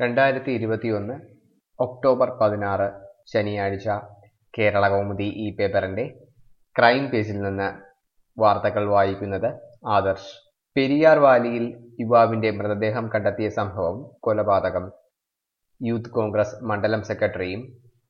2021 October 16 ശനിയാഴ്ച കേരളകൗമുദി ഈ പേപ്പറിന്റെ ക്രൈം പേജിൽ നിന്ന് വാർത്തകൾ വായിക്കുന്നത് ആദർശ്. പെരിയാർ വാലിയിൽ യുവാവിന്റെ മൃതദേഹം കണ്ടെത്തിയ സംഭവം കൊലപാതകം. യൂത്ത് കോൺഗ്രസ് മണ്ഡലം സെക്രട്ടറിയും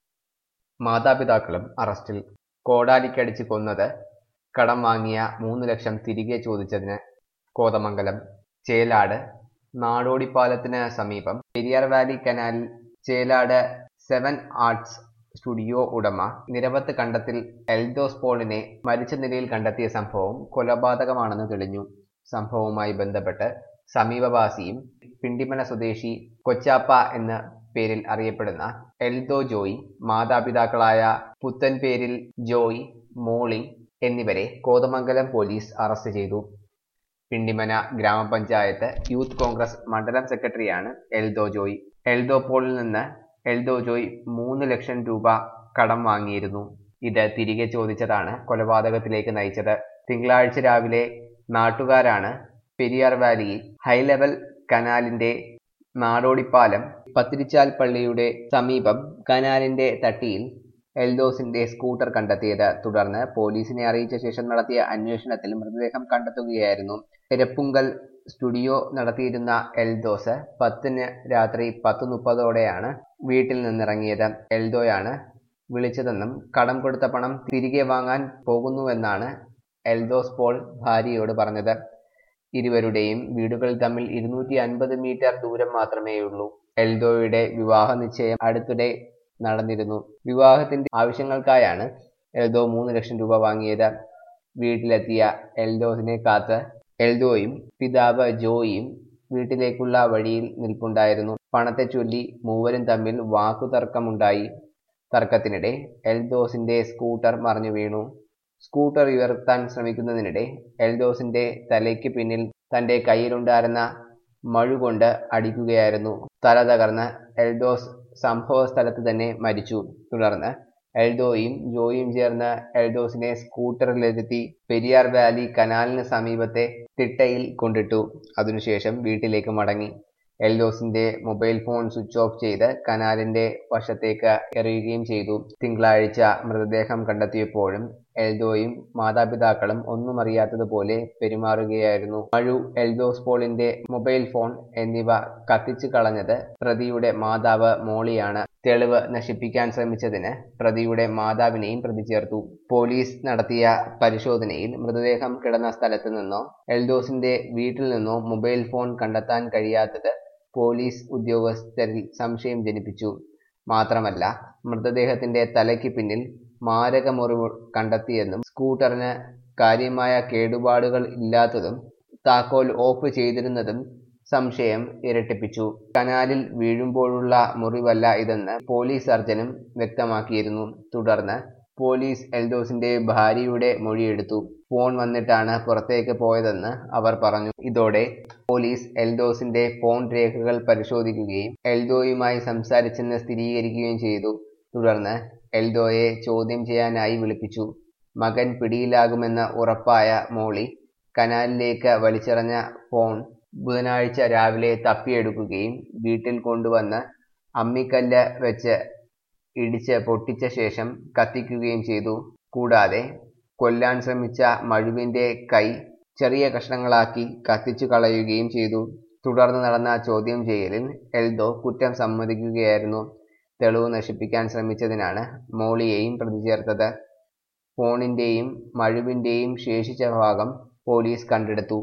മാതാപിതാക്കളും അറസ്റ്റിൽ. കോടാലിക്കടിച്ച് കൊന്നത് കടം വാങ്ങിയ 3 ലക്ഷം തിരികെ ചോദിച്ചതിന്. കോതമംഗലം ചേലാട് നാടോടിപ്പാലത്തിന് സമീപം പെരിയാർ വാലി കനാലിൽ ചേലാട് 7 ആർട്സ് സ്റ്റുഡിയോ ഉടമ നിരവത്ത് കണ്ടത്തിൽ എൽദോസ് പോളിനെ മരിച്ച നിലയിൽ കണ്ടെത്തിയ സംഭവം കൊലപാതകമാണെന്ന് തെളിഞ്ഞു. സംഭവവുമായി ബന്ധപ്പെട്ട് സമീപവാസിയും പിണ്ടിമന സ്വദേശി കൊച്ചാപ്പ എന്ന പേരിൽ അറിയപ്പെടുന്ന എൽദോ ജോയി, മാതാപിതാക്കളായ പുത്തൻപേരിൽ ജോയ്, മോളി എന്നിവരെ കോതമംഗലം പോലീസ് അറസ്റ്റ് ചെയ്തു. പിണ്ടിമന ഗ്രാമപഞ്ചായത്ത് യൂത്ത് കോൺഗ്രസ് മണ്ഡലം സെക്രട്ടറിയാണ് എൽദോ ജോയ്. എൽദോ പോളിൽ നിന്ന് എൽദോ ജോയ് 3 ലക്ഷം രൂപ കടം വാങ്ങിയിരുന്നു. ഇത് തിരികെ ചോദിച്ചതാണ് കൊലപാതകത്തിലേക്ക് നയിച്ചത്. തിങ്കളാഴ്ച രാവിലെ നാട്ടുകാരാണ് പെരിയാർ വാലിയിൽ ഹൈലെവൽ കനാലിന്റെ നാടോടിപ്പാലം പത്തിരിച്ചാൽ പള്ളിയുടെ സമീപം കനാലിന്റെ തട്ടിയിൽ എൽദോസിന്റെ സ്കൂട്ടർ കണ്ടെത്തിയത്. തുടർന്ന് പോലീസിനെ അറിയിച്ച ശേഷം നടത്തിയ അന്വേഷണത്തിൽ മൃതദേഹം കണ്ടെത്തുകയായിരുന്നു. എരപ്പുങ്കൽ സ്റ്റുഡിയോ നടത്തിയിരുന്ന എൽദോസ് 10-ന് രാത്രി 10:30ഓടെയാണ് വീട്ടിൽ നിന്നിറങ്ങിയത്. എൽദോയാണ് വിളിച്ചതെന്നും കടം കൊടുത്ത പണം തിരികെ വാങ്ങാൻ പോകുന്നുവെന്നാണ് എൽദോസ് പോൾ ഭാര്യയോട് പറഞ്ഞത്. ഇരുവരുടെയും വീടുകൾ തമ്മിൽ 250 മീറ്റർ ദൂരം മാത്രമേയുള്ളൂ. എൽദോയുടെ വിവാഹ നിശ്ചയം അടുത്തിടെ നടന്നിരുന്നു. വിവാഹത്തിന്റെ ആവശ്യങ്ങൾക്കായാണ് എൽദോ 3 ലക്ഷം രൂപ വാങ്ങിയത്. വീട്ടിലെത്തിയ എൽദോസിനെ കാത്ത് എൽദോയും പിതാവ് ജോയിയും വീട്ടിലേക്കുള്ള വഴിയിൽ നിൽപ്പുണ്ടായിരുന്നു. പണത്തെ ചൊല്ലി മൂവരും തമ്മിൽ വാക്കുതർക്കമുണ്ടായി. തർക്കത്തിനിടെ എൽദോസിന്റെ സ്കൂട്ടർ മറിഞ്ഞു വീണു. സ്കൂട്ടർ ഉയർത്താൻ ശ്രമിക്കുന്നതിനിടെ എൽദോസിന്റെ തലയ്ക്ക് പിന്നിൽ തന്റെ കയ്യിലുണ്ടായിരുന്ന മഴുകൊണ്ട് അടിക്കുകയായിരുന്നു. തല തകർന്ന് എൽദോസ് സംഭവ സ്ഥലത്ത് തന്നെ മരിച്ചു. തുടർന്ന് എൽദോയും ജോയും ചേർന്ന് എൽദോസിനെ സ്കൂട്ടറിലിരുത്തി പെരിയാർ വാലി കനാലിന് സമീപത്തെ തിട്ടയിൽ കൊണ്ടിട്ടു. അതിനുശേഷം വീട്ടിലേക്ക് മടങ്ങി. എൽദോസിന്റെ മൊബൈൽ ഫോൺ സ്വിച്ച് ഓഫ് ചെയ്ത് കനാലിന്റെ വശത്തേക്ക് എറിയുകയും ചെയ്തു. തിങ്കളാഴ്ച മൃതദേഹം കണ്ടെത്തിയപ്പോഴും എൽദോയും മാതാപിതാക്കളും ഒന്നും അറിയാത്തതുപോലെ പെരുമാറുകയായിരുന്നു. മഴു, എൽദോസ് പോളിന്റെ മൊബൈൽ ഫോൺ എന്നിവ കത്തിച്ചു കളഞ്ഞത് പ്രതിയുടെ മാതാവ് മോളിയാണ്. തെളിവ് നശിപ്പിക്കാൻ ശ്രമിച്ചതിന് പ്രതിയുടെ മാതാവിനെയും പ്രതി ചേർത്തു. പോലീസ് നടത്തിയ പരിശോധനയിൽ മൃതദേഹം കിടന്ന സ്ഥലത്ത് നിന്നോ എൽദോസിന്റെ വീട്ടിൽ നിന്നോ മൊബൈൽ ഫോൺ കണ്ടെത്താൻ കഴിയാത്തത് പോലീസ് ഉദ്യോഗസ്ഥരിൽ സംശയം ജനിപ്പിച്ചു. മാത്രമല്ല, മൃതദേഹത്തിന്റെ തലയ്ക്ക് പിന്നിൽ മാരക മുറിവ് കണ്ടെത്തിയെന്നും സ്കൂട്ടറിന് കാര്യമായ കേടുപാടുകൾ ഇല്ലാത്തതും താക്കോൽ ഓഫ് ചെയ്തിരുന്നതും സംശയം ഇരട്ടിപ്പിച്ചു. കനാലിൽ വീഴുമ്പോഴുള്ള മുറിവല്ല ഇതെന്ന് പോലീസ് സർജനും വ്യക്തമാക്കിയിരുന്നു. തുടർന്ന് പോലീസ് എൽദോസിന്റെ ഭാര്യയുടെ മൊഴിയെടുത്തു. ഫോൺ വന്നിട്ടാണ് പുറത്തേക്ക് പോയതെന്ന് അവർ പറഞ്ഞു. ഇതോടെ പോലീസ് എൽദോസിന്റെ ഫോൺ രേഖകൾ പരിശോധിക്കുകയും എൽദോയുമായി സംസാരിച്ചെന്ന് സ്ഥിരീകരിക്കുകയും ചെയ്തു. തുടർന്ന് എൽദോയെ ചോദ്യം ചെയ്യാനായി വിളിപ്പിച്ചു. മകൻ പിടിയിലാകുമെന്ന് ഉറപ്പായ മോളി കനാലിലേക്ക് വലിച്ചെറിഞ്ഞ ഫോൺ ബുധനാഴ്ച രാവിലെ തപ്പിയെടുക്കുകയും വീട്ടിൽ കൊണ്ടുവന്ന് അമ്മിക്കല്ല് വെച്ച് ഇടിച്ച് പൊട്ടിച്ച ശേഷം കത്തിക്കുകയും ചെയ്തു. കൂടാതെ കൊല്ലാൻ ശ്രമിച്ച മഴുവിന്റെ കൈ ചെറിയ കഷ്ണങ്ങളാക്കി കത്തിച്ചു കളയുകയും ചെയ്തു. തുടർന്ന് നടന്ന ചോദ്യം ചെയ്യലിൽ എൽദോ കുറ്റം സമ്മതിക്കുകയായിരുന്നു. തെളിവ് നശിപ്പിക്കാൻ ശ്രമിച്ചതിനാണ് മോളിയെയും പ്രതി ചേർത്തത്. ഫോണിന്റെയും മഴുവിന്റെയും ശേഷിച്ച ഭാഗം പോലീസ് കണ്ടെടുത്തു.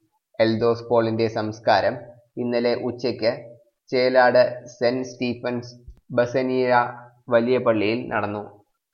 എൽദോസ് പോളിന്റെ സംസ്കാരം ഇന്നലെ ഉച്ചയ്ക്ക് ചേലാട് സെന്റ് സ്റ്റീഫൻസ് ബസനിയ വലിയ പള്ളിയിൽ നടന്നു.